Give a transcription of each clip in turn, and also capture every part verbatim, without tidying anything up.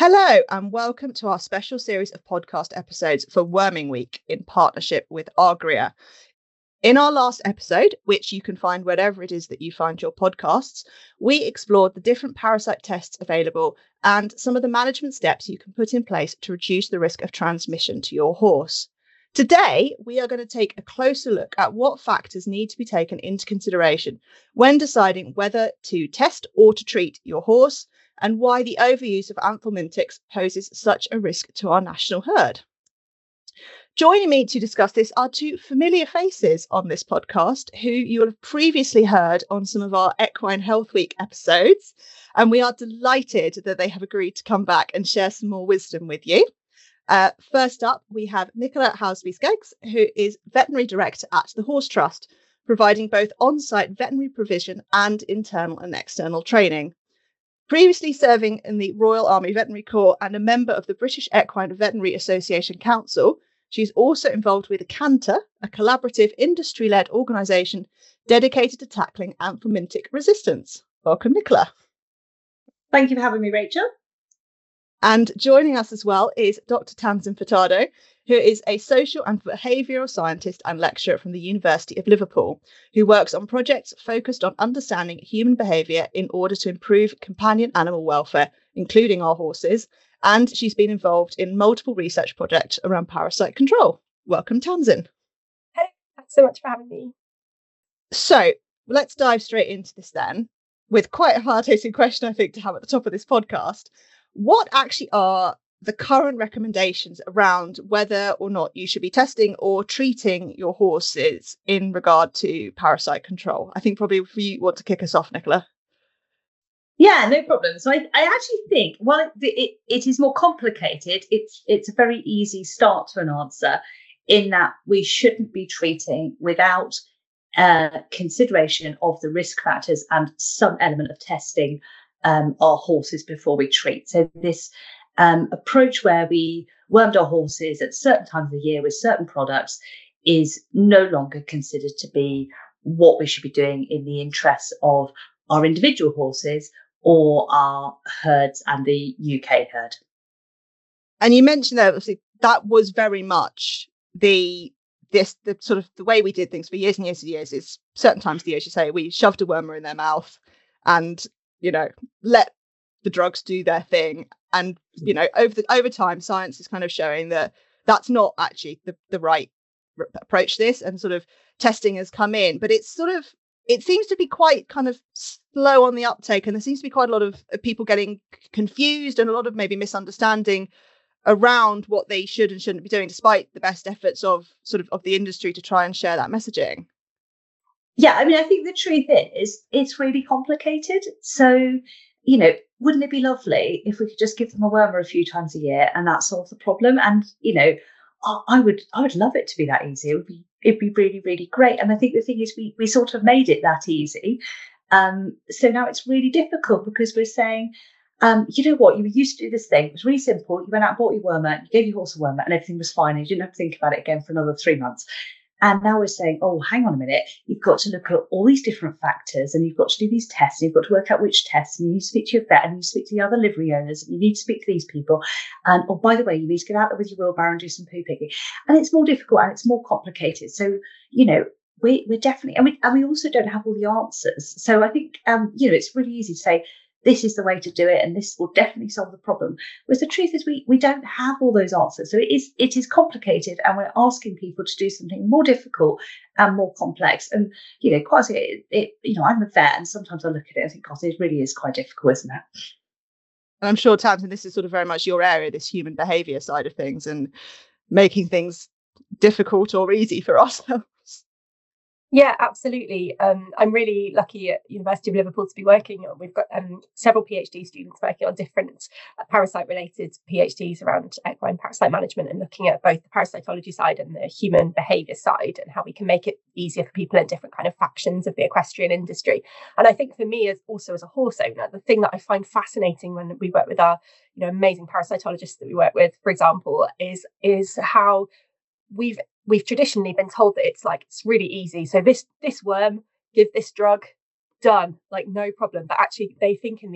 Hello and welcome to our special series of podcast episodes for Worming Week in partnership with Agria. In our last episode, which you can find wherever it is that you find your podcasts, we explored the different parasite tests available and some of the management steps you can put in place to reduce the risk of transmission to your horse. Today, we are going to take a closer look at what factors need to be taken into consideration when deciding whether to test or to treat your horse, and why the overuse of anthelmintics poses such a risk to our national herd. Joining me to discuss this are two familiar faces on this podcast who you will have previously heard on some of our Equine Health Week episodes, and we are delighted that they have agreed to come back and share some more wisdom with you. Uh, first up, we have Nicola Housby-Skeggs, who is Veterinary Director at the Horse Trust, providing both on-site veterinary provision and internal and external training. Previously serving in the Royal Army Veterinary Corps and a member of the British Equine Veterinary Association Council, she's also involved with CANTER, a collaborative industry-led organisation dedicated to tackling anthelmintic resistance. Welcome, Nicola. Thank you for having me, Rachel. And joining us as well is Doctor Tamsin Furtado, who is a social and behavioural scientist and lecturer from the University of Liverpool, who works on projects focused on understanding human behaviour in order to improve companion animal welfare, including our horses. And she's been involved in multiple research projects around parasite control. Welcome, Tamsin. Hey, thanks so much for having me. So let's dive straight into this then, with quite a hard-hitting question, I think, to have at the top of this podcast. What actually are the current recommendations around whether or not you should be testing or treating your horses in regard to parasite control? I think probably if you want to kick us off, Nicola. Yeah, no problem. So I, I actually think, while it, it, it is more complicated, it's it's a very easy start to an answer in that we shouldn't be treating without uh, consideration of the risk factors and some element of testing um, our horses before we treat. So this um, approach where we wormed our horses at certain times of the year with certain products is no longer considered to be what we should be doing in the interests of our individual horses or our herds and the U K herd. And you mentioned that obviously that was very much the this the sort of the way we did things for years and years and years. Is certain times of the year, as you say, we shoved a wormer in their mouth and, you know, let the drugs do their thing. And, you know, over the over time, science is kind of showing that that's not actually the, the right r- approach to this, and sort of testing has come in, but it's sort of it seems to be quite kind of slow on the uptake, and there seems to be quite a lot of people getting confused and a lot of maybe misunderstanding around what they should and shouldn't be doing, despite the best efforts of sort of of the industry to try and share that messaging. Yeah, I mean, I think the truth is it's really complicated. So, you know, wouldn't it be lovely if we could just give them a wormer a few times a year and that solves the problem? And, you know, I, I would I would love it to be that easy. It would be it'd be really, really great. And I think the thing is we we sort of made it that easy. Um, so now it's really difficult because we're saying, um, you know what, you used to do this thing. It was really simple. You went out and bought your wormer, you gave your horse a wormer and everything was fine. And you didn't have to think about it again for another three months. And now we're saying, oh, hang on a minute, you've got to look at all these different factors and you've got to do these tests and you've got to work out which tests and you need to speak to your vet and you need to speak to the other livery owners and you need to speak to these people. And, oh, by the way, you need to get out there with your wheelbarrow and do some poo picking. And it's more difficult and it's more complicated. So, you know, we, we're definitely, and we, and we also don't have all the answers. So I think, um, you know, it's really easy to say, this is the way to do it and this will definitely solve the problem. Whereas the truth is we we don't have all those answers. So it is it is complicated and we're asking people to do something more difficult and more complex. And, you know, quite it, it you know, I'm a vet and sometimes I look at it and think, God, it really is quite difficult, isn't it? And I'm sure, Tamsin, this is sort of very much your area, this human behaviour side of things and making things difficult or easy for ourselves. Yeah, absolutely. Um, I'm really lucky at University of Liverpool to be working on. We've got um, several PhD students working on different uh, parasite-related PhDs around equine parasite management and looking at both the parasitology side and the human behaviour side and how we can make it easier for people in different kind of factions of the equestrian industry. And I think for me, as also as a horse owner, the thing that I find fascinating when we work with our, you know, amazing parasitologists that we work with, for example, is is how we've we've traditionally been told that it's like it's really easy. So this this worm, give this drug, done, like no problem. But actually, they think in these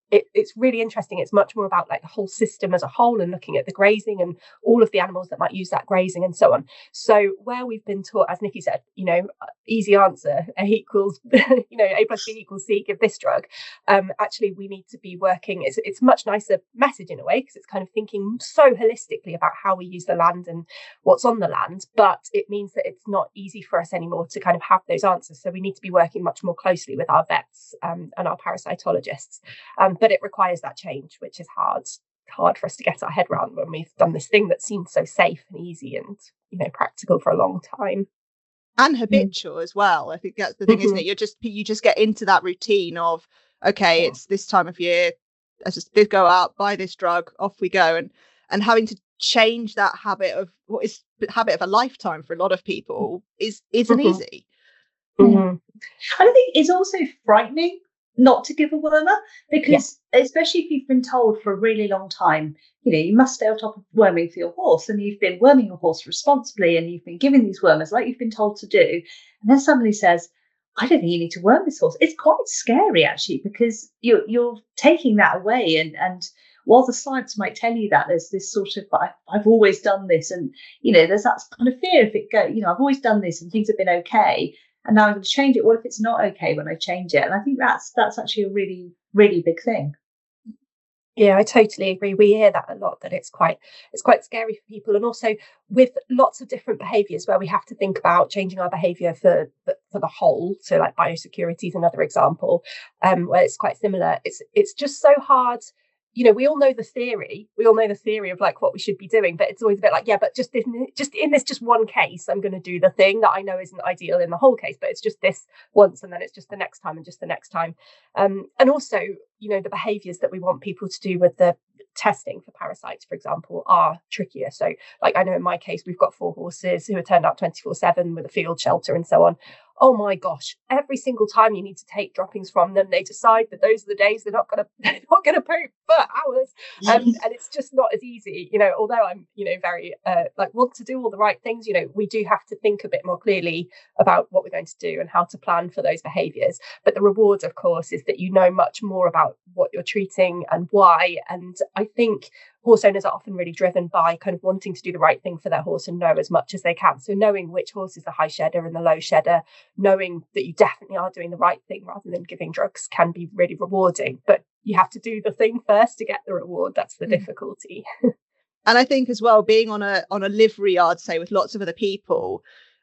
it, it's really interesting. It's much more about like the whole system as a whole and looking at the grazing and all of the animals that might use that grazing and so on. So where we've been taught, as Nikki said, you know, easy answer, A equals, you know, A plus B equals C, give this drug. Um, actually, we need to be working. It's, it's a much nicer message in a way, because it's kind of thinking so holistically about how we use the land and what's on the land. But it means that it's not easy for us anymore to kind of have those answers. So we need to be working much more closely with our vets um, and our parasitologists. Um, but it requires that change, which is hard, hard for us to get our head around when we've done this thing that seems so safe and easy and, you know, practical for a long time. And habitual mm. as well. I think that's the thing, mm-hmm. isn't it? You're just, you just get into that routine of, okay, yeah. it's this time of year, let's just go out, buy this drug, off we go. And, and having to change that habit of what is the habit of a lifetime for a lot of people is, isn't mm-hmm. easy. Mm-hmm. I think it's also frightening not to give a wormer, because yeah. especially if you've been told for a really long time, you know, you must stay on top of worming for your horse, and you've been worming your horse responsibly and you've been giving these wormers like you've been told to do, and then somebody says, I don't think you need to worm this horse. It's quite scary actually, because you're you're taking that away, and and while the science might tell you that, there's this sort of I, I've always done this, and you know, there's that kind of fear if it go, you know, I've always done this and things have been okay, and now I'm going to change it. What if it's not okay when I change it? And I think that's that's actually a really, really big thing. Yeah, I totally agree. We hear that a lot, that it's quite it's quite scary for people, and also with lots of different behaviours where we have to think about changing our behaviour for for the whole. So like biosecurity is another example, um, where it's quite similar. It's it's just so hard. You know, we all know the theory. We all know the theory of like what we should be doing, but it's always a bit like, yeah, but just in, just in this just one case, I'm going to do the thing that I know isn't ideal in the whole case, but it's just this once, and then it's just the next time and just the next time. Um, and also, you know, the behaviours that we want people to do with the testing for parasites, for example, are trickier. So, like I know in my case, we've got four horses who are turned out twenty-four seven with a field shelter and so on. Oh my gosh, every single time you need to take droppings from them, they decide that those are the days they're not going to they're not going to poop for hours, um, and it's just not as easy. You know, although I'm, you know, very uh, like want to do all the right things, you know, we do have to think a bit more clearly about what we're going to do and how to plan for those behaviours. But the reward, of course, is that you know much more about what you're treating and why. And I think horse owners are often really driven by kind of wanting to do the right thing for their horse and know as much as they can. So knowing which horse is the high shedder and the low shedder, knowing that you definitely are doing the right thing rather than giving drugs, can be really rewarding. But you have to do the thing first to get the reward. That's the mm. difficulty. And I think as well, being on a on a livery yard, say, with lots of other people,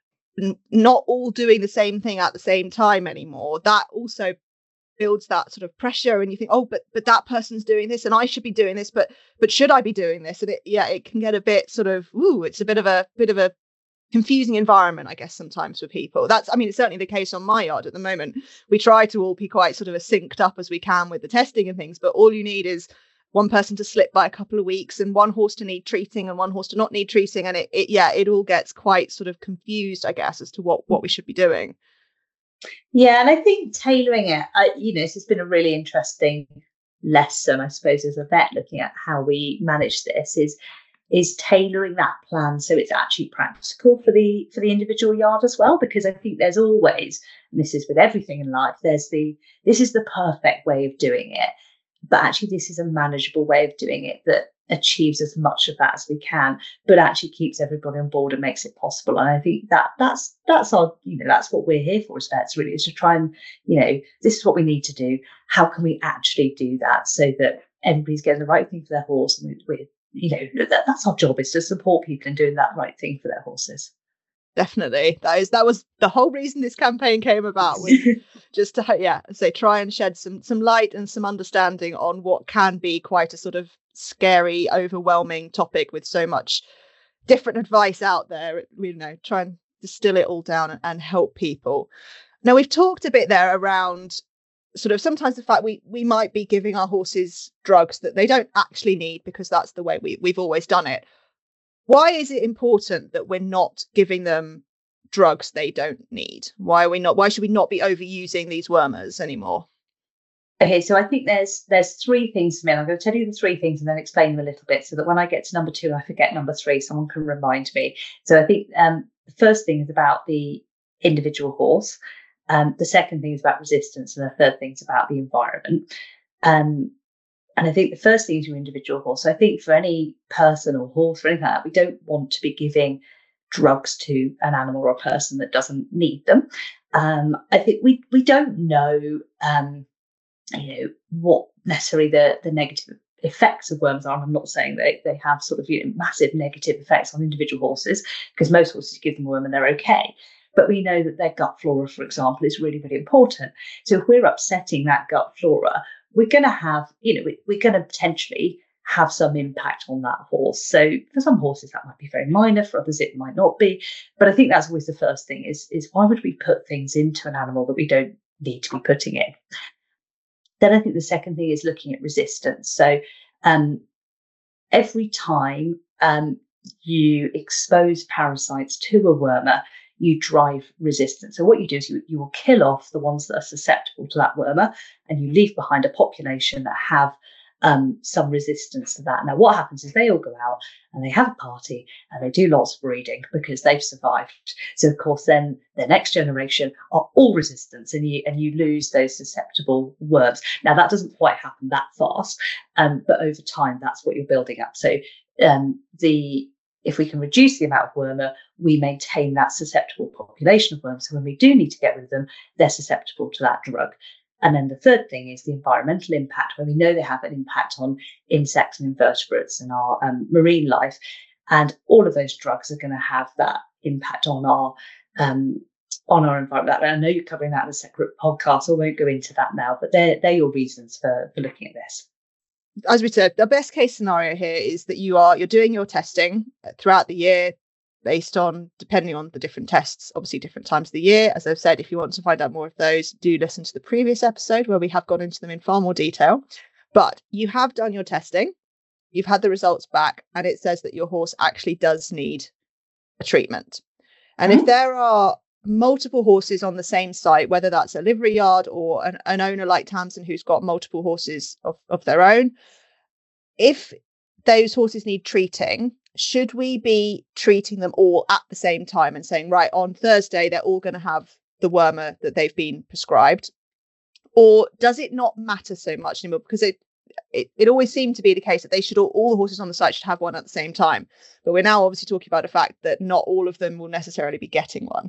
n- not all doing the same thing at the same time anymore, that also builds that sort of pressure, and you think, oh, but but that person's doing this and I should be doing this, but but should I be doing this? And it yeah it can get a bit sort of ooh it's a bit of a bit of a confusing environment, I guess, sometimes for people. That's I mean it's certainly the case on my yard at the moment. We try to all be quite sort of as synced up as we can with the testing and things, but all you need is one person to slip by a couple of weeks and one horse to need treating and one horse to not need treating, and it, it yeah it all gets quite sort of confused, I guess, as to what what we should be doing. Yeah, and I think tailoring it, I, you know, this has been a really interesting lesson, I suppose, as a vet, looking at how we manage this, is is tailoring that plan so it's actually practical for the for the individual yard as well. Because I think there's always, and this is with everything in life, there's the this is the perfect way of doing it, but actually this is a manageable way of doing it that achieves as much of that as we can, but actually keeps everybody on board and makes it possible. And I think that that's that's our, you know, that's what we're here for as vets, really, is to try and, you know, this is what we need to do. How can we actually do that so that everybody's getting the right thing for their horse? And we, we you know, that, that's our job, is to support people in doing that right thing for their horses. Definitely. That is that was the whole reason this campaign came about, was just to yeah say try and shed some some light and some understanding on what can be quite a sort of scary, overwhelming topic with so much different advice out there. You know, try and distill it all down and, and help people. Now, we've talked a bit there around sort of sometimes the fact we we might be giving our horses drugs that they don't actually need because that's the way we, we've always done it. Why is it important that we're not giving them drugs they don't need? Why are we not? Why should we not be overusing these wormers anymore? Okay, so I think there's there's three things for me. And I'm going to tell you the three things and then explain them a little bit so that when I get to number two, I forget number three, someone can remind me. So I think um, the first thing is about the individual horse. Um, the second thing is about resistance, and the third thing is about the environment. Um, And I think the first thing is your individual horse. So I think for any person or horse or anything like that, we don't want to be giving drugs to an animal or a person that doesn't need them. Um, I think we we don't know, um, you know, what necessarily the the negative effects of worms are. And I'm not saying they they have sort of, you know, massive negative effects on individual horses, because most horses give them a worm and they're okay. But we know that their gut flora, for example, is really, really important. So if we're upsetting that gut flora, we're going to have, you know, we, we're going to potentially have some impact on that horse. So for some horses that might be very minor, for others it might not be. But I think that's always the first thing is, is why would we put things into an animal that we don't need to be putting in? Then I think the second thing is looking at resistance. So um, every time um, you expose parasites to a wormer, you drive resistance. So what you do is you, you will kill off the ones that are susceptible to that wormer, and you leave behind a population that have um, some resistance to that. Now, what happens is they all go out and they have a party and they do lots of breeding because they've survived. So, of course, then the next generation are all resistance, and you and you lose those susceptible worms. Now, that doesn't quite happen that fast, um, but over time, that's what you're building up. So um, the if we can reduce the amount of wormer, we maintain that susceptible population of worms. So when we do need to get rid of them, they're susceptible to that drug. And then the third thing is the environmental impact, where we know they have an impact on insects and invertebrates and our um, marine life. And all of those drugs are going to have that impact on our um, on our environment. I know you're covering that in a separate podcast, so I won't go into that now, but they're, they're your reasons for, for looking at this. As we said, the best case scenario here is that you are you're doing your testing throughout the year based on, depending on the different tests, obviously different times of the year. As I've said, if you want to find out more of those, do listen to the previous episode where we have gone into them in far more detail. But you have done your testing, you've had the results back, and it says that your horse actually does need a treatment. And mm-hmm. if there are multiple horses on the same site, whether that's a livery yard or an, an owner like Tamsin who's got multiple horses of, of their own, if those horses need treating, should we be treating them all at the same time and saying, right, on Thursday they're all going to have the wormer that they've been prescribed? Or does it not matter so much anymore? Because it it, it always seemed to be the case that they should all, all the horses on the site should have one at the same time. But we're now obviously talking about the fact that not all of them will necessarily be getting one.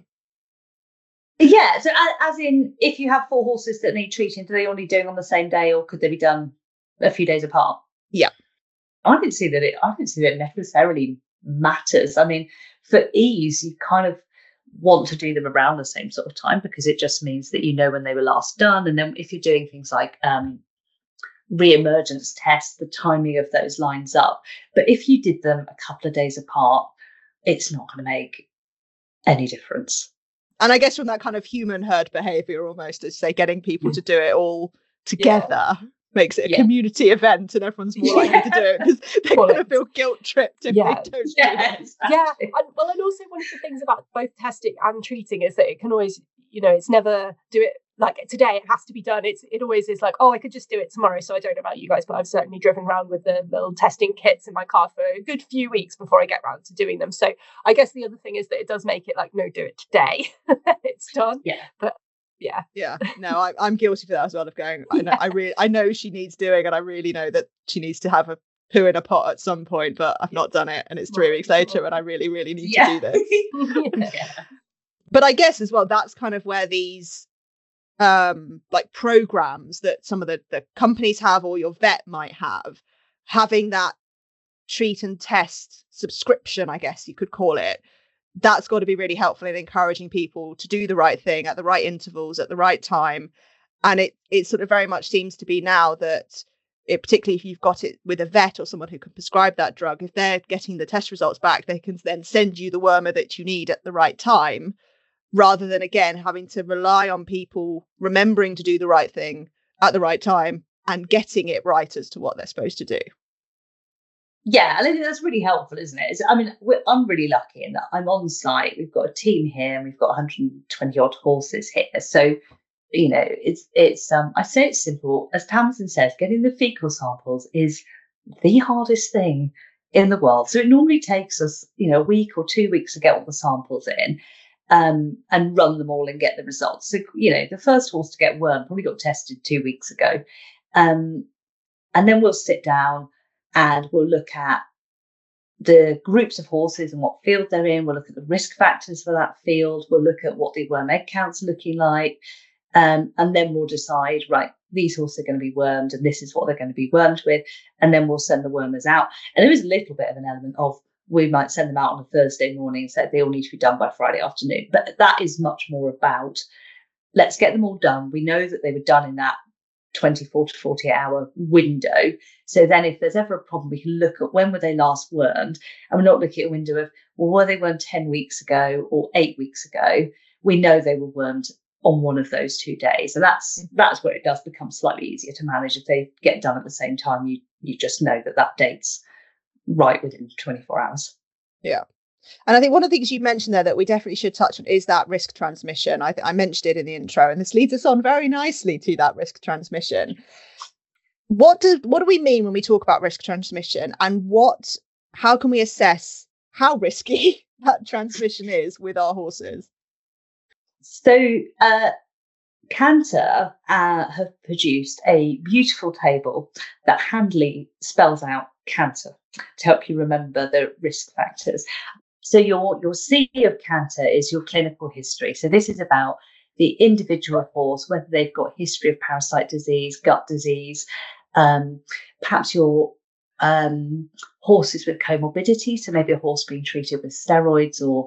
Yeah, so as in, if you have four horses that need treating, do they all need doing on the same day, or could they be done a few days apart? Yeah, I didn't see that it. I didn't see that it necessarily matters. I mean, for ease, you kind of want to do them around the same sort of time, because it just means that you know when they were last done. And then if you're doing things like um, re-emergence tests, the timing of those lines up. But if you did them a couple of days apart, it's not going to make any difference. And I guess from that kind of human herd behavior, almost, as say, getting people to do it all together yeah. makes it a yeah. community event, and everyone's more likely yeah. to do it because they're well, going to feel guilt tripped if yeah. they don't yeah, do it. Exactly. Yeah, and, well, and also one of the things about both testing and treating is that it can always, you know, it's never do it like today. It has to be done. It's it always is like, oh, I could just do it tomorrow. So I don't know about you guys, but I've certainly driven around with the little testing kits in my car for a good few weeks before I get around to doing them. So I guess the other thing is that it does make it like, no, do it today. It's done. Yeah, but. Yeah. Yeah. No, I, I'm guilty for that as well, of going, I know, yeah. I really, I know she needs doing, and I really know that she needs to have a poo in a pot at some point, but I've not done it, and it's three weeks later, and I really, really need yeah. to do this. yeah. But I guess as well, that's kind of where these um like programs that some of the, the companies have, or your vet might have, having that treat and test subscription, I guess you could call it, that's got to be really helpful in encouraging people to do the right thing at the right intervals at the right time. And it it sort of very much seems to be now that it, particularly if you've got it with a vet or someone who can prescribe that drug, if they're getting the test results back, they can then send you the wormer that you need at the right time, rather than, again, having to rely on people remembering to do the right thing at the right time and getting it right as to what they're supposed to do. Yeah, I think that's really helpful, isn't it? It's, I mean, we're, I'm really lucky in that I'm on site. We've got a team here, and we've got one hundred twenty odd horses here. So, you know, it's it's. Um, I say it's simple. As Tamsin says, getting the fecal samples is the hardest thing in the world. So it normally takes us, you know, a week or two weeks to get all the samples in, um, and run them all and get the results. So, you know, the first horse to get worm probably got tested two weeks ago. Um, and then we'll sit down and we'll look at the groups of horses and what field they're in. We'll look at the risk factors for that field. We'll look at what the worm egg counts are looking like. Um, and then we'll decide, right, these horses are going to be wormed and this is what they're going to be wormed with. And then we'll send the wormers out. And there is a little bit of an element of, we might send them out on a Thursday morning and say they all need to be done by Friday afternoon. But that is much more about, let's get them all done. We know that they were done in that twenty-four to forty-eight hour window. So then if there's ever a problem, we can look at when were they last wormed. And we're not looking at a window of, well, were they wormed ten weeks ago or eight weeks ago? We know they were wormed on one of those two days. And that's that's where it does become slightly easier to manage. If they get done at the same time, you you just know that that date's right within twenty-four hours. Yeah. And I think one of the things you mentioned there that we definitely should touch on is that risk transmission. I, th- I mentioned it in the intro, and this leads us on very nicely to that risk transmission. What do what do we mean when we talk about risk transmission, and what how can we assess how risky that transmission is with our horses? So uh, Canter uh, have produced a beautiful table that handily spells out canter to help you remember the risk factors. So your, your C of Canter is your clinical history. So this is about the individual horse, whether they've got history of parasite disease, gut disease, um, perhaps your um, horses with comorbidity. So maybe a horse being treated with steroids, or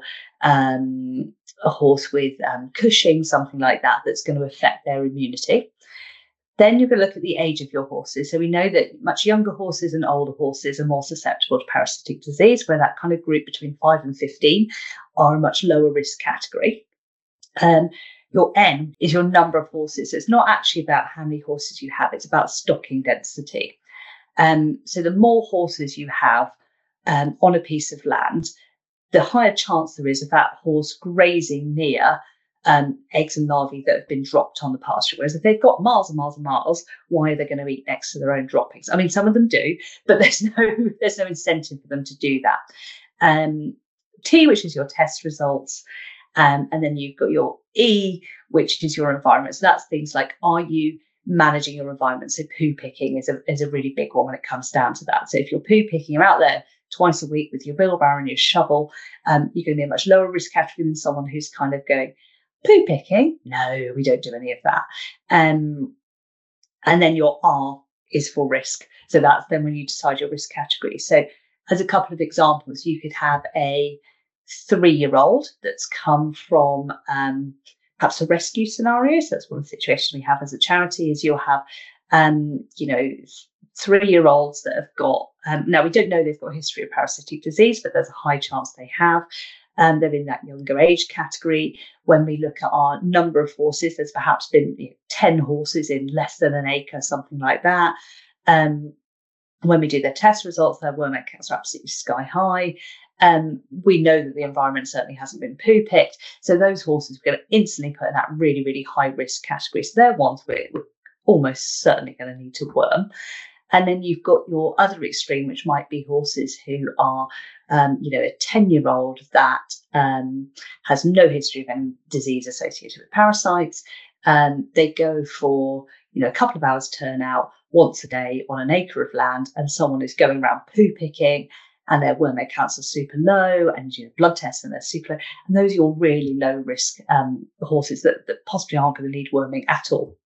um, a horse with um, Cushing, something like that, that's going to affect their immunity. Then you're going to look at the age of your horses. So we know that much younger horses and older horses are more susceptible to parasitic disease, where that kind of group between five and fifteen are a much lower risk category. Um, your N is your number of horses. So it's not actually about how many horses you have, it's about stocking density. Um, so the more horses you have um, on a piece of land, the higher chance there is of that horse grazing near Um, eggs and larvae that have been dropped on the pasture. Whereas if they've got miles and miles and miles, why are they going to eat next to their own droppings? I mean, some of them do, but there's no there's no incentive for them to do that. Um, T, which is your test results, um, and then you've got your E, which is your environment. So that's things like, are you managing your environment? So poo picking is a is a really big one when it comes down to that. So if you're poo picking, you're out there twice a week with your wheelbarrow and your shovel, um, you're going to be a much lower risk category than someone who's kind of going, poo picking? No, we don't do any of that. Um, and then your R is for risk. So that's then when you decide your risk category. So as a couple of examples, you could have a three-year-old that's come from um, perhaps a rescue scenario. So that's one of the situations we have as a charity, is you'll have, um, you know, three-year-olds that have got, um, now we don't know they've got a history of parasitic disease, but there's a high chance they have. And they're in that younger age category. When we look at our number of horses, there's perhaps been you know, ten horses in less than an acre, something like that. Um, when we do their test results, their worm egg counts are absolutely sky high. Um, we know that the environment certainly hasn't been poo picked. So those horses we're going to instantly put in that really, really high risk category. So they're ones we're, we're almost certainly going to need to worm. And then you've got your other extreme, which might be horses who are, um, you know, a ten-year-old that um, has no history of any disease associated with parasites. Um, they go for, you know, a couple of hours turnout once a day on an acre of land, and someone is going around poo picking, and their worm egg counts are super low, and you know, blood tests and they're super low. And those are your really low risk um, horses that, that possibly aren't going to need worming at all.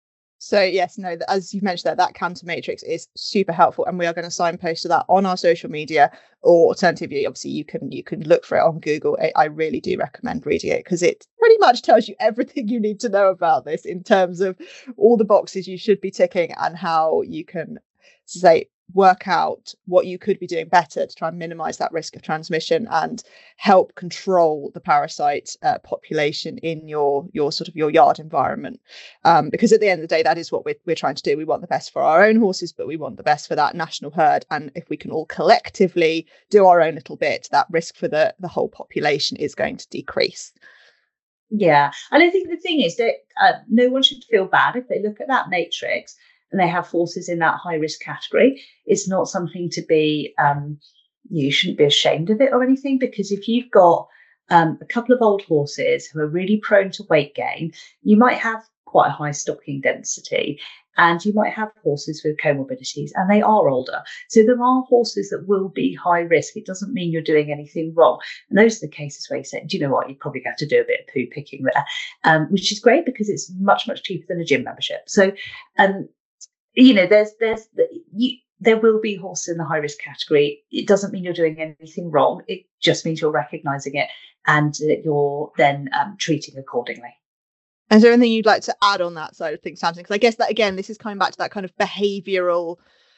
So yes, no, as you've mentioned that, that Canter matrix is super helpful, and we are going to signpost to that on our social media, or alternatively, obviously you can you can look for it on Google. I, I really do recommend reading it, because it pretty much tells you everything you need to know about this in terms of all the boxes you should be ticking and how you can say work out what you could be doing better to try and minimize that risk of transmission and help control the parasite uh, population in your your sort of your yard environment, um, because at the end of the day, that is what we're, we're trying to do. We want the best for our own horses, but we want the best for that national herd, and if we can all collectively do our own little bit, that risk for the the whole population is going to decrease. Yeah, and I think the thing is that uh, no one should feel bad if they look at that matrix and they have horses in that high risk category. It's not something to be, um, you shouldn't be ashamed of it or anything, because if you've got um, a couple of old horses who are really prone to weight gain, you might have quite a high stocking density, and you might have horses with comorbidities and they are older. So there are horses that will be high risk. It doesn't mean you're doing anything wrong. And those are the cases where you say, do you know what, you probably have to do a bit of poo picking there, um, which is great because it's much, much cheaper than a gym membership. So, um, you know, there's, there's, you, there will be horses in the high risk category. It doesn't mean you're doing anything wrong. It just means you're recognising it and that you're then um, treating accordingly. Is there anything you'd like to add on that side of things, Tamsin? Because I guess that, again, this is coming back to that kind of behavioural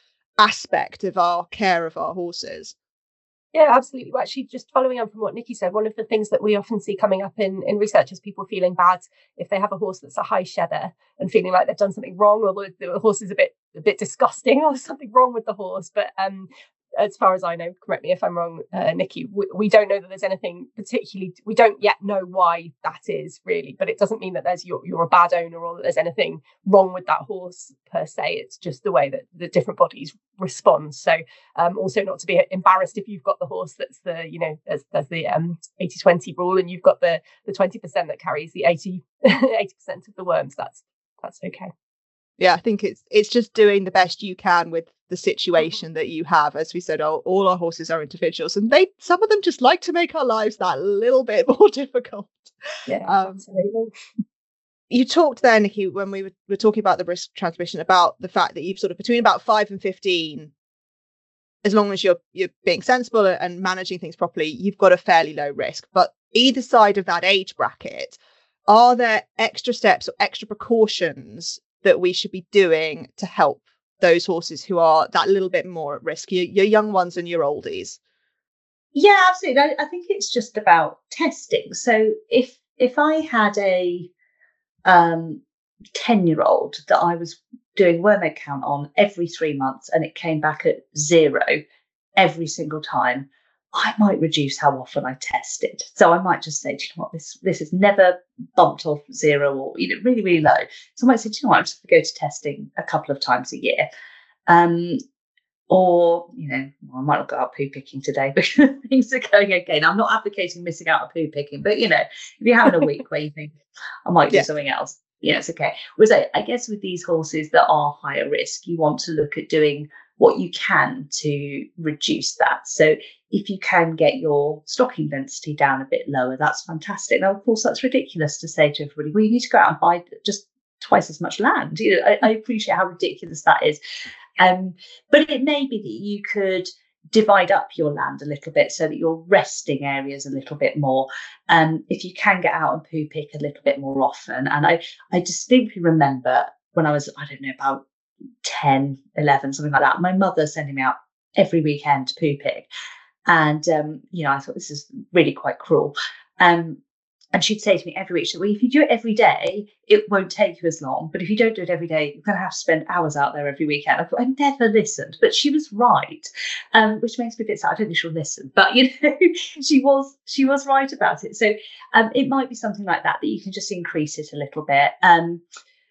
aspect of our care of our horses. Yeah, absolutely. Well, actually, just following on from what Nikki said, one of the things that we often see coming up in, in research is people feeling bad if they have a horse that's a high shedder and feeling like they've done something wrong, or the, the horse is a bit a bit disgusting, or something wrong with the horse. But um, as far as I know, correct me if I'm wrong, uh, Nikki, we, we don't know that there's anything particularly, we don't yet know why that is really, but it doesn't mean that there's you're, you're a bad owner or that there's anything wrong with that horse per se. It's just the way that the different bodies respond. So um, also not to be embarrassed if you've got the horse that's the, you know, there's, there's the um, eighty twenty rule and you've got the the twenty percent that carries the eighty percent of the worms. That's that's okay. Yeah, I think it's it's just doing the best you can with the situation that you have. As we said, all, all our horses are individuals, and they some of them just like to make our lives that little bit more difficult. Yeah, um, absolutely. You talked there, Nikki, when we were, were talking about the risk transmission, about the fact that you've sort of between about five and fifteen, as long as you're you're being sensible and managing things properly, you've got a fairly low risk. But either side of that age bracket, are there extra steps or extra precautions that we should be doing to help those horses who are that little bit more at risk, your, your young ones and your oldies? Yeah, absolutely. I, I think it's just about testing. So if if I had a um, ten-year-old that I was doing worm egg count on every three months and it came back at zero every single time, I might reduce how often I test it. So I might just say, do you know what, this this has never bumped off zero or, you know, really, really low. So I might say, do you know what, I'm just going to go to testing a couple of times a year. Um, or, you know, well, I might not go out poo picking today because things are going okay. Now, I'm not advocating missing out on poo picking, but, you know, if you're having a week where you think, I might do yeah. something else, you know, it's okay. Whereas I, I guess with these horses that are higher risk, you want to look at doing what you can to reduce that. So if you can get your stocking density down a bit lower, that's fantastic. Now, of course, that's ridiculous to say to everybody, well, you need to go out and buy just twice as much land. You know, I, I appreciate how ridiculous that is. Um, but it may be that you could divide up your land a little bit so that your resting areas a little bit more. Um, if you can get out and poo pick a little bit more often. And I, I distinctly remember when I was, I don't know, about ten, eleven, something like that, my mother sending me out every weekend to poo pick. And, um, you know, I thought this is really quite cruel. Um, and she'd say to me every week, she'd say, well, if you do it every day, it won't take you as long. But if you don't do it every day, you're going to have to spend hours out there every weekend. I thought, I never listened, but she was right, um, which makes me a bit sad. I don't think she'll listen, but, you know, she was she was right about it. So um, it might be something like that, that you can just increase it a little bit. Um,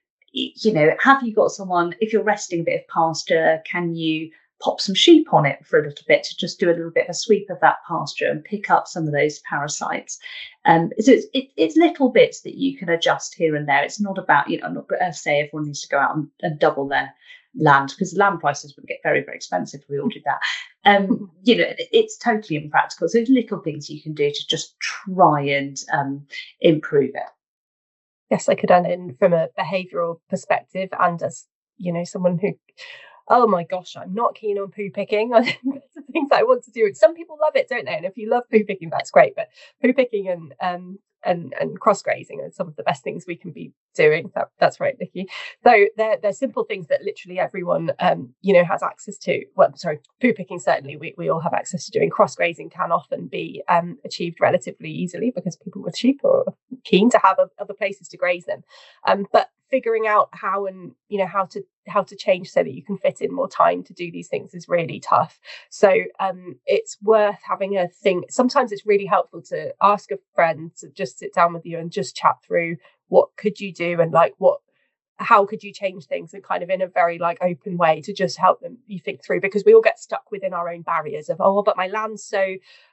you know, have you got someone, if you're resting a bit of pasture, can you pop some sheep on it for a little bit to just do a little bit of a sweep of that pasture and pick up some of those parasites? Um, so it's, it, it's little bits that you can adjust here and there. It's not about, you know, I'm not going to say everyone needs to go out and, and double their land, because land prices would get very, very expensive if we all did that. Um, you know, it, it's totally impractical. So there's little things you can do to just try and um, improve it. Yes, I could add in from a behavioural perspective, and as, you know, someone who, oh my gosh, I'm not keen on poo picking. There's things I want to do. Some people love it, don't they? And if you love poo picking, that's great. But poo picking and um and and cross grazing are some of the best things we can be doing. That, that's right, Nikki. So they're they're simple things that literally everyone um you know has access to. Well, sorry, poo picking certainly we we all have access to doing. Cross grazing can often be um achieved relatively easily because people with sheep are keen to have other places to graze them. Um, but figuring out how and you know how to how to change so that you can fit in more time to do these things is really tough. So um it's worth having a think. Sometimes it's really helpful to ask a friend to just sit down with you and just chat through what could you do and like what how could you change things, and kind of in a very like open way to just help them you think through, because we all get stuck within our own barriers of, oh, but my land's so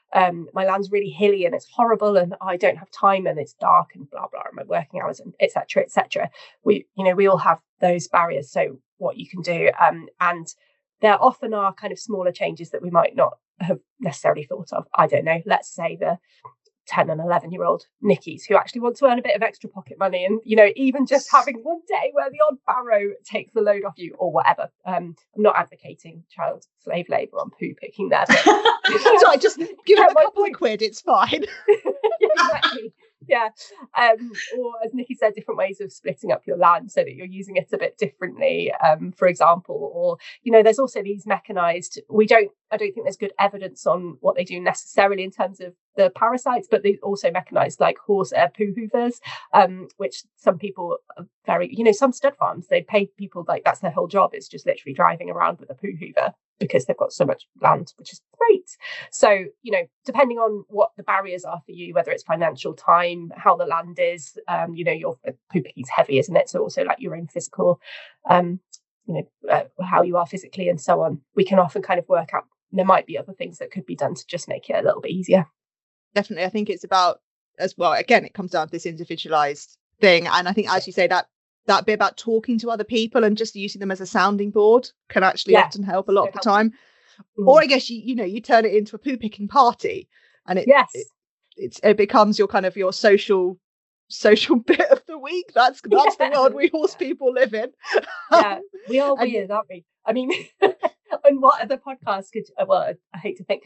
um, my land's really hilly and it's horrible and I don't have time and it's dark and blah, blah, and my working hours and et cetera, et cetera. We, you know, we all have those barriers. So what you can do, um, and there often are kind of smaller changes that we might not have necessarily thought of. I don't know, let's say the ten and eleven year old Nickies who actually want to earn a bit of extra pocket money, and you know, even just having one day where the odd barrow takes the load off you or whatever. um I'm not advocating child slave labor on poo picking there, but so I just give them a couple of quid, it's fine. Yeah, exactly. Yeah. Um, or as Nikki said, different ways of splitting up your land so that you're using it a bit differently, um, for example. Or, you know, there's also these mechanized, we don't, I don't think there's good evidence on what they do necessarily in terms of the parasites, but they also mechanized like horse air poo hoovers, um, which some people are very, you know, some stud farms, they pay people like that's their whole job, is just literally driving around with a poo hoover because they've got so much land, which is great. So, you know, depending on what the barriers are for you, whether it's financial, time, how the land is, um, you know, your poo picking's heavy, isn't it? So also like your own physical, um, you know, uh, how you are physically and so on. We can often kind of work out, there might be other things that could be done to just make it a little bit easier. Definitely. I think it's about, as well, again, it comes down to this individualized thing. And I think, as you say, that that bit about talking to other people and just using them as a sounding board can actually yeah. often help a lot so of the time. Mm. Or I guess, you you know, you turn it into a poo picking party, and it, yes. it, it, it becomes your kind of your social social bit of the week. That's that's yeah. the world we horse people live in. Yeah, we are and, weird, aren't we? I mean, and what other podcasts could, well, I, I hate to think,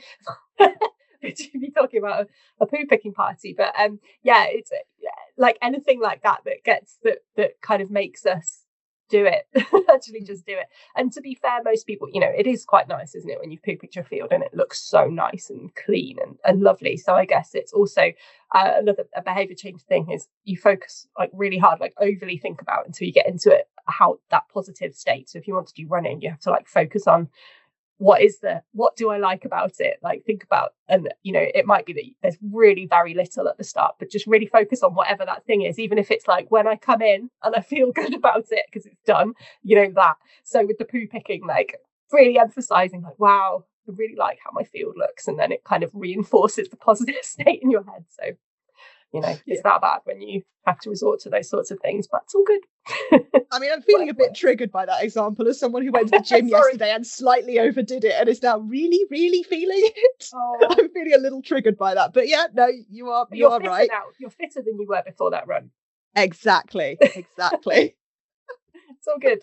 to be talking about a, a poo picking party, but um yeah, it's like anything like that that gets that that kind of makes us do it. Actually just do it. And to be fair, most people, you know, it is quite nice, isn't it, when you've poo picked your field and it looks so nice and clean and, and lovely. So I guess it's also uh, another a behavior change thing is you focus like really hard, like overly think about until you get into it, how that positive state. So if you want to do running, you have to like focus on what is the, what do I like about it? Like think about, and you know, it might be that there's really very little at the start, but just really focus on whatever that thing is, even if it's like when I come in and I feel good about it because it's done, you know, that. So with the poo picking, like really emphasizing like, wow, I really like how my field looks. And then it kind of reinforces the positive state in your head. So, you know, it's that bad when you have to resort to those sorts of things, but it's all good. I mean, I'm feeling a bit triggered by that example as someone who went to the gym yesterday and slightly overdid it and is now really, really feeling it. Oh. I'm feeling a little triggered by that. But yeah, no, you are you You're are right. Now. You're fitter than you were before that run. Exactly. Exactly. It's all good.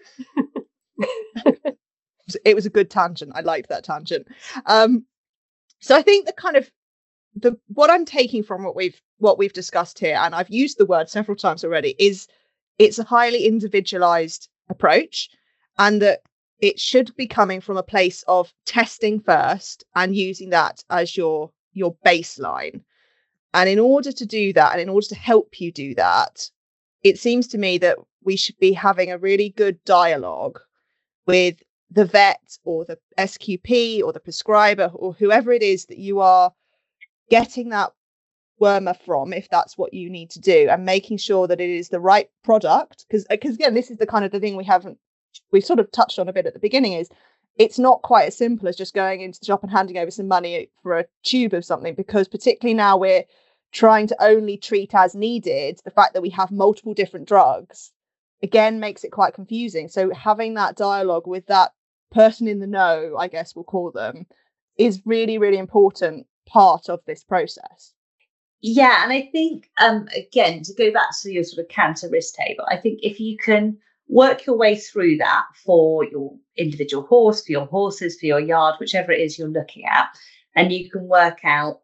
It was a good tangent. I liked that tangent. Um, so I think the kind of the what I'm taking from what we've what we've discussed here, and I've used the word several times already, is it's a highly individualized approach, and that it should be coming from a place of testing first and using that as your your baseline. And in order to do that, and in order to help you do that, it seems to me that we should be having a really good dialogue with the vet or the S Q P or the prescriber or whoever it is that you are getting that wormer from, if that's what you need to do, and making sure that it is the right product. Because because again, this is the kind of the thing we haven't we sort of touched on a bit at the beginning, is it's not quite as simple as just going into the shop and handing over some money for a tube of something, because particularly now we're trying to only treat as needed. The fact that we have multiple different drugs again makes it quite confusing. So having that dialogue with that person in the know, I guess we'll call them, is really, really important part of this process. Yeah, and I think, um, again, to go back to your sort of canter risk table, I think if you can work your way through that for your individual horse, for your horses, for your yard, whichever it is you're looking at, and you can work out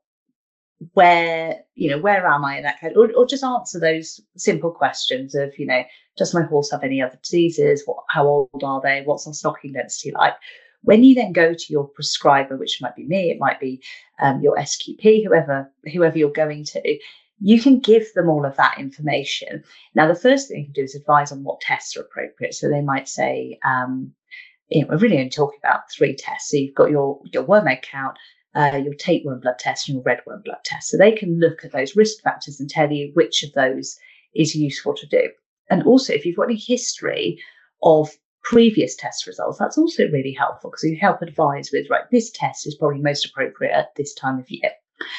where, you know, where am I in that kind, or, or just answer those simple questions of, you know, does my horse have any other diseases? What, how old are they? What's our stocking density like? When you then go to your prescriber, which might be me, it might be um, your S Q P, whoever whoever you're going to, you can give them all of that information. Now, the first thing you can do is advise on what tests are appropriate. So they might say, um, you know, we're really only talking about three tests. So you've got your, your worm egg count, uh, your tapeworm blood test, and your redworm blood test. So they can look at those risk factors and tell you which of those is useful to do. And also, if you've got any history of previous test results, that's also really helpful, because you help advise with, right, this test is probably most appropriate at this time of year.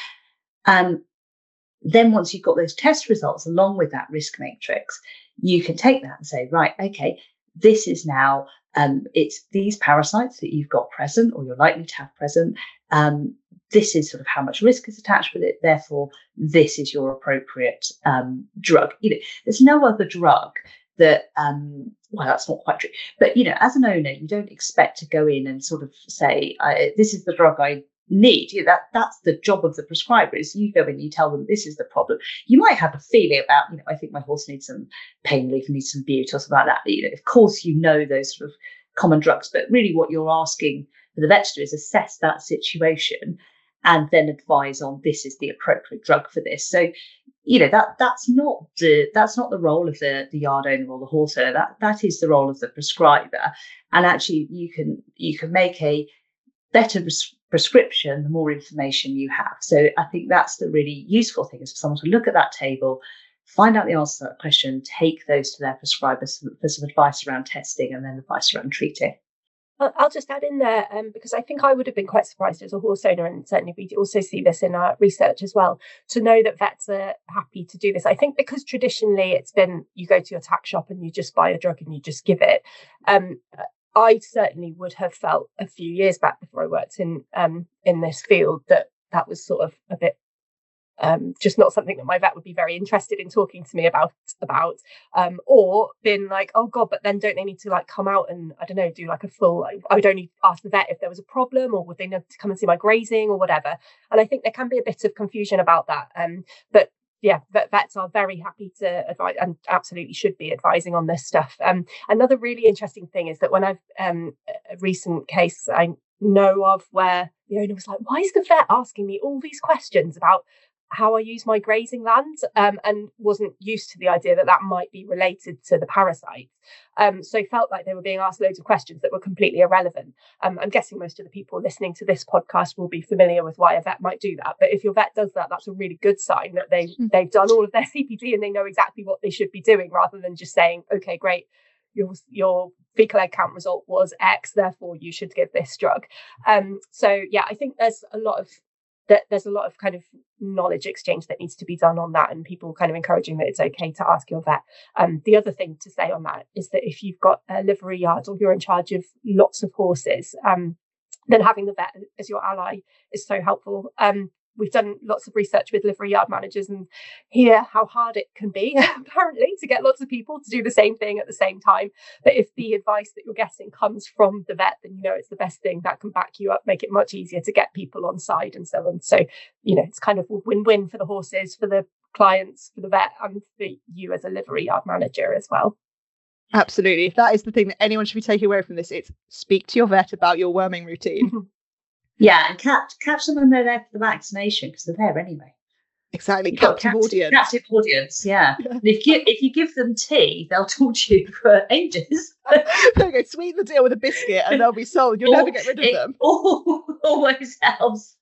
And then once you've got those test results along with that risk matrix, you can take that and say, right, okay, this is now, um, it's these parasites that you've got present or you're likely to have present. Um, this is sort of how much risk is attached with it. Therefore, this is your appropriate um, drug. You know, there's no other drug that, um, well, that's not quite true. But, you know, as an owner, you don't expect to go in and sort of say, I, this is the drug I need. You know, that that's the job of the prescriber. Is you go in, you tell them this is the problem. You might have a feeling about, you know, I think my horse needs some pain relief, needs some bute or something like that. But, you know, of course, you know those sort of common drugs. But really, what you're asking for the vet to do is assess that situation and then advise on this is the appropriate drug for this. So, you know, that that's not the that's not the role of the the yard owner or the horse owner. That that is the role of the prescriber. And actually, you can you can make a better pres- prescription the more information you have. So I think that's the really useful thing, is for someone to look at that table, find out the answer to that question, take those to their prescribers for some advice around testing and then advice around treating. I'll just add in there, um, because I think I would have been quite surprised as a horse owner, and certainly we also see this in our research as well, to know that vets are happy to do this. I think because traditionally it's been, you go to your tack shop and you just buy a drug and you just give it. Um, I certainly would have felt a few years back before I worked in um, in this field that that was sort of a bit um, just not something that my vet would be very interested in talking to me about, about um, or been like, oh God, but then don't they need to like come out and, I don't know, do like a full, like, I would only ask the vet if there was a problem, or would they need to come and see my grazing or whatever. And I think there can be a bit of confusion about that. Um, but yeah, vets are very happy to advise, and absolutely should be advising on this stuff. Um, another really interesting thing is that when I've um, a recent case I know of where the owner was like, why is the vet asking me all these questions about how I use my grazing land, um, and wasn't used to the idea that that might be related to the parasites. Um, so felt like they were being asked loads of questions that were completely irrelevant. Um, I'm guessing most of the people listening to this podcast will be familiar with why a vet might do that. But if your vet does that, that's a really good sign that they, they've done all of their C P D and they know exactly what they should be doing, rather than just saying, okay, great, your your fecal egg count result was X, therefore you should give this drug. Um, so yeah, I think there's a lot of that there's a lot of kind of knowledge exchange that needs to be done on that, and people kind of encouraging that it's okay to ask your vet. Um, the other thing to say on that is that if you've got a livery yard or you're in charge of lots of horses, um, then having the vet as your ally is so helpful. Um, we've done lots of research with livery yard managers and hear how hard it can be, apparently, to get lots of people to do the same thing at the same time. But if the advice that you're getting comes from the vet, then you know it's the best thing that can back you up, make it much easier to get people on side and so on. So, you know, it's kind of a win-win for the horses, for the clients, for the vet, and for you as a livery yard manager as well. Absolutely. If that is the thing that anyone should be taking away from this, it's speak to your vet about your worming routine. Yeah, and catch catch them when they're there for the vaccination, because they're there anyway. Exactly, captive audience. Captive audience, yeah. yeah. And if you if you give them tea, they'll talk to you for ages. They'll go sweeten the deal with a biscuit, and they'll be sold. You'll or, never get rid of it them. Always helps.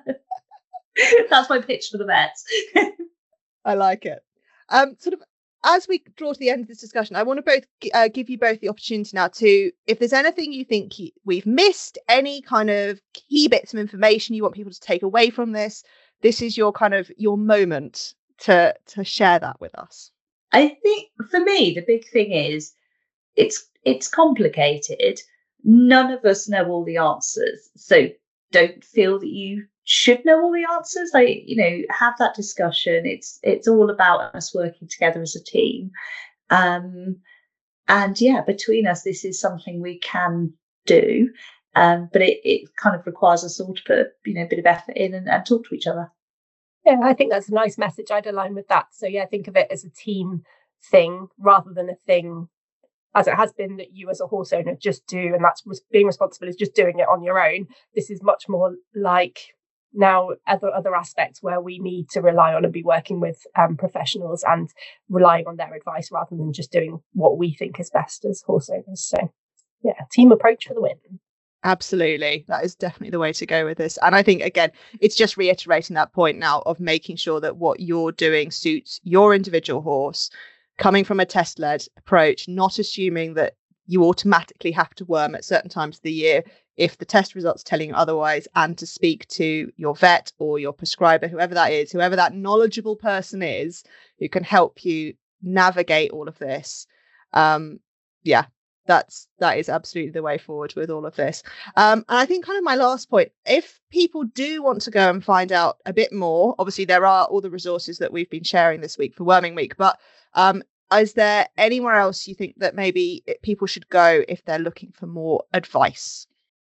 That's my pitch for the vets. I like it. Um, sort of. As we draw to the end of this discussion, I want to both uh, give you both the opportunity now to, if there's anything you think we've missed, any kind of key bits of information you want people to take away from this, this is your kind of your moment to to share that with us. I think for me, the big thing is it's it's complicated. None of us know all the answers, so don't feel that you should know all the answers. Like, you know, have that discussion. It's it's all about us working together as a team. Um, and yeah, between us, this is something we can do. Um, but it, it kind of requires us all to put, you know, a bit of effort in and, and talk to each other. Yeah, I think that's a nice message. I'd align with that. So yeah, think of it as a team thing rather than a thing as it has been that you as a horse owner just do, and that's being responsible is just doing it on your own. This is much more like now other other aspects where we need to rely on and be working with um, professionals and relying on their advice rather than just doing what we think is best as horse owners. So yeah, team approach for the win. Absolutely. That is definitely the way to go with this. And I think, again, it's just reiterating that point now of making sure that what you're doing suits your individual horse, coming from a test-led approach, not assuming that you automatically have to worm at certain times of the year. if the test results telling you otherwise, and to speak to your vet or your prescriber, whoever that is, whoever that knowledgeable person is who can help you navigate all of this. Um, yeah, that's that is absolutely the way forward with all of this. Um, and I think kind of my last point, if people do want to go and find out a bit more, obviously there are all the resources that we've been sharing this week for Worming Week, but um, is there anywhere else you think that maybe people should go if they're looking for more advice?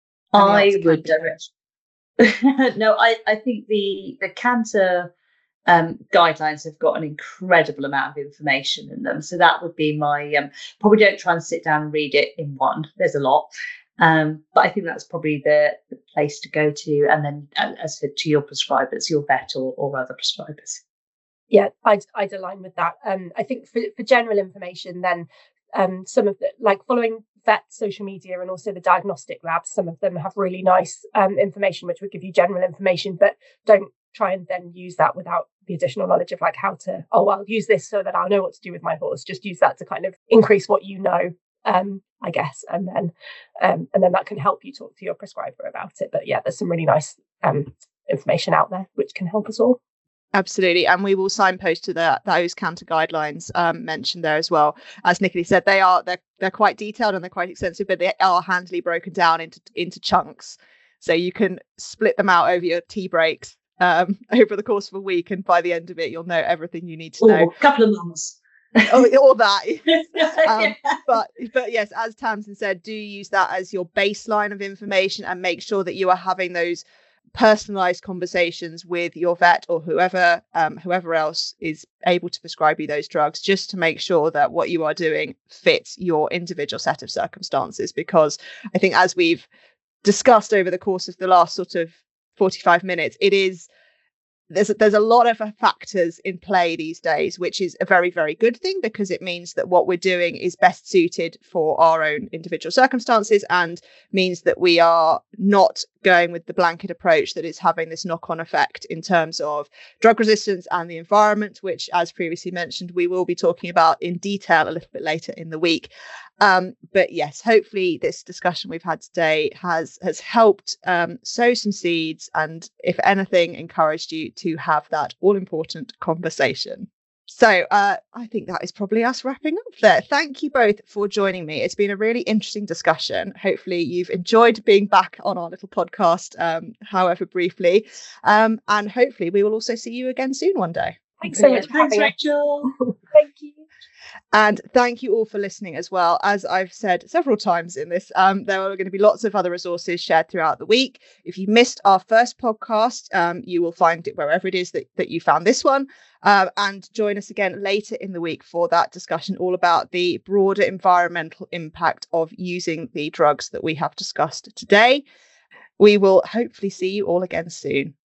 I would direct. no, I, I think the the cancer um, guidelines have got an incredible amount of information in them. So that would be my, um, probably don't try and sit down and read it in one. There's a lot. Um, but I think that's probably the, the place to go to. And then, as I said, to your prescribers, your vet or, or other prescribers. Yeah, I'd, I'd align with that. Um, I think for, for general information, then um, some of the, like following vet social media and also the diagnostic labs, some of them have really nice um, information, which would give you general information, but don't try and then use that without the additional knowledge of like how to, oh, I'll use this so that I'll know what to do with my horse. Just use that to kind of increase what you know, um, I guess. And then, um, and then that can help you talk to your prescriber about it. But yeah, there's some really nice um, information out there, which can help us all. Absolutely. And we will signpost to the, those cancer guidelines um, mentioned there as well. As Nicola said, they are, they're, they're quite detailed and they're quite extensive, but they are handily broken down into, into chunks. So you can split them out over your tea breaks um, over the course of a week. And by the end of it, you'll know everything you need to know. Ooh, a couple of months. oh, all that. um, but but yes, as Tamsin said, do use that as your baseline of information and make sure that you are having those personalized conversations with your vet or whoever um, whoever else is able to prescribe you those drugs, just to make sure that what you are doing fits your individual set of circumstances. Because I think, as we've discussed over the course of the last sort of forty-five minutes, it is there's there's a lot of factors in play these days, which is a very, very good thing, because it means that what we're doing is best suited for our own individual circumstances, and means that we are not going with the blanket approach that is having this knock-on effect in terms of drug resistance and the environment, which, as previously mentioned, we will be talking about in detail a little bit later in the week. Um, but yes, hopefully this discussion we've had today has has helped um, sow some seeds, and if anything, encouraged you to have that all-important conversation. So uh, I think that is probably us wrapping up there. Thank you both for joining me. It's been a really interesting discussion. Hopefully you've enjoyed being back on our little podcast, um, however briefly. Um, and hopefully we will also see you again soon one day. Thanks so much. Thanks, Rachel. Thank you. And thank you all for listening as well. As I've said several times in this, um, there are going to be lots of other resources shared throughout the week. If you missed our first podcast, um, you will find it wherever it is that, that you found this one. Uh, and join us again later in the week for that discussion all about the broader environmental impact of using the drugs that we have discussed today. We will hopefully see you all again soon.